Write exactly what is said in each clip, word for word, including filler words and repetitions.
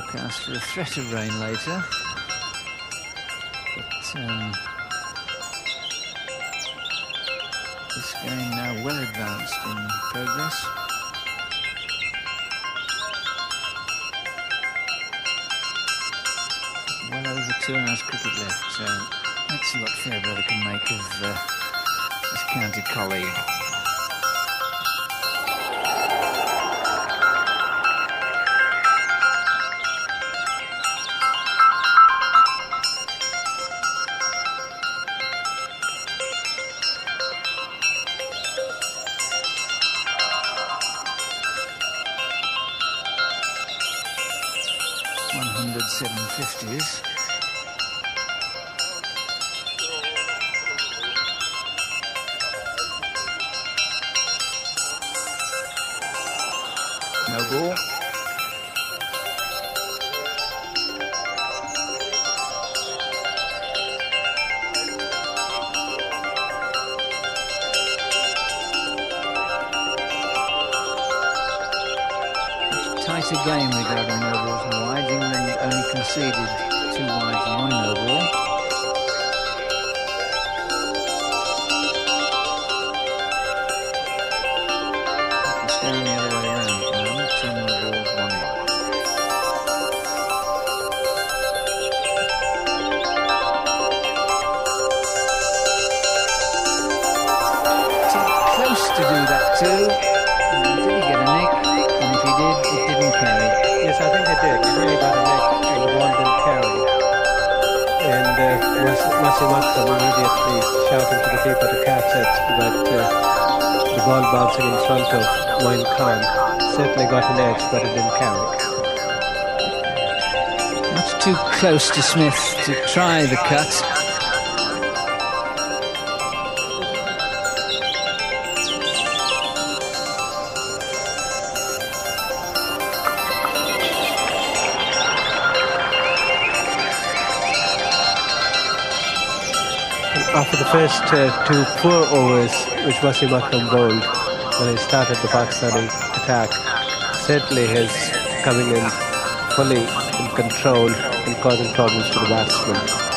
forecast for a threat of rain later. But um, this game now well advanced in progress. Well over two hours cricket left, so let's see what Fairbrother can make of uh, his county colleague. one hundred seven fifties. No ball. Tighter game regarding no balls and wides. England only conceded two wides and one no ball. It's going the other way around at the moment. Two no balls, one wide. Too close to do that too. Did he get a nick? And if he did, it didn't carry. Yes, I think it did. It really got a nick and the ball didn't carry. And uh, Wasim Akram immediately shouting to the keeper to catch it, but uh, the ball bouncing in front of Moin Khan certainly got an edge, but it didn't carry. Much too close to Smith to try the cut. After the first uh, two poor overs which Wasim Akram bowled when he started the Pakistani attack, certainly his coming in fully in control and causing problems to the batsmen.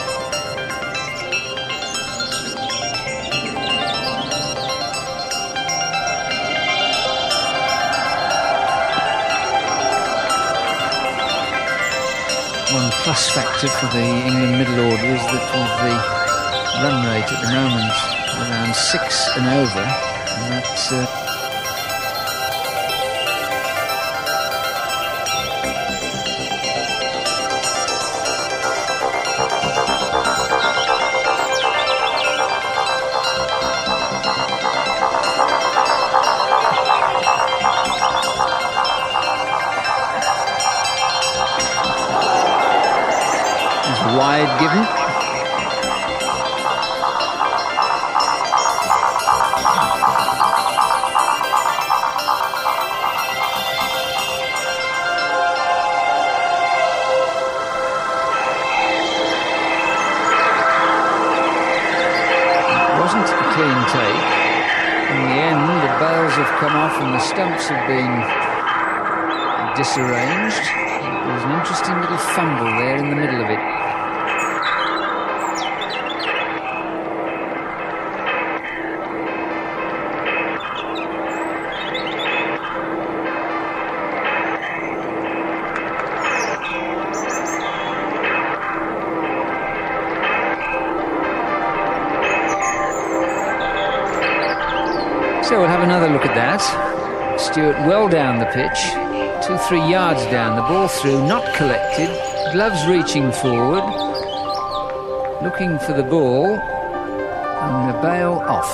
One plus factor for the England middle order is that with the run rate at the moment around six and over, and that's uh, is wide given. Wasn't a clean take. In the end, the bails have come off and the stumps have been disarranged. There was an interesting little fumble there in the middle of it. So we'll have another look at that. Stewart well down the pitch, two, three yards down, the ball through, not collected, gloves reaching forward, looking for the ball, and the bail off.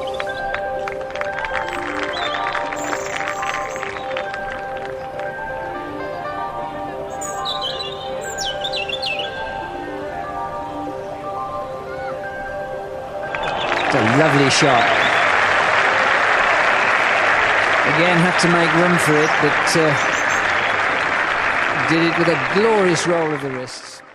It's a lovely shot. Again, had to make room for it, but uh, did it with a glorious roll of the wrists.